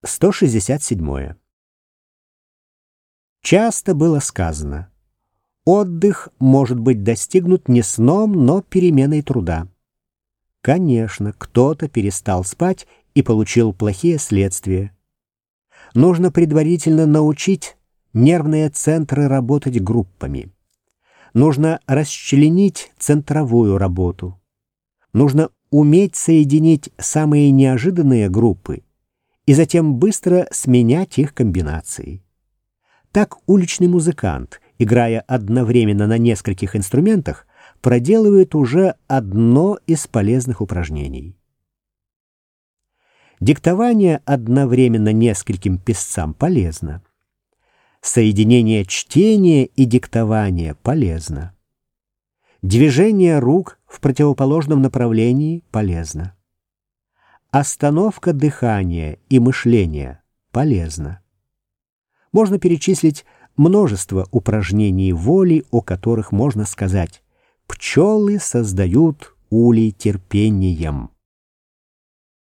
167. Часто было сказано: отдых может быть достигнут не сном, но переменой труда. Конечно, кто-то перестал спать и получил плохие следствия. Нужно предварительно научить нервные центры работать группами. Нужно расчленить центровую работу. Нужно уметь соединить самые неожиданные группы и затем быстро сменять их комбинации. Так уличный музыкант, играя одновременно на нескольких инструментах, проделывает уже одно из полезных упражнений. Диктование одновременно нескольким писцам полезно. Соединение чтения и диктования полезно. Движение рук в противоположном направлении полезно. Остановка дыхания и мышления полезна. Можно перечислить множество упражнений воли, о которых можно сказать: пчелы создают улей терпением.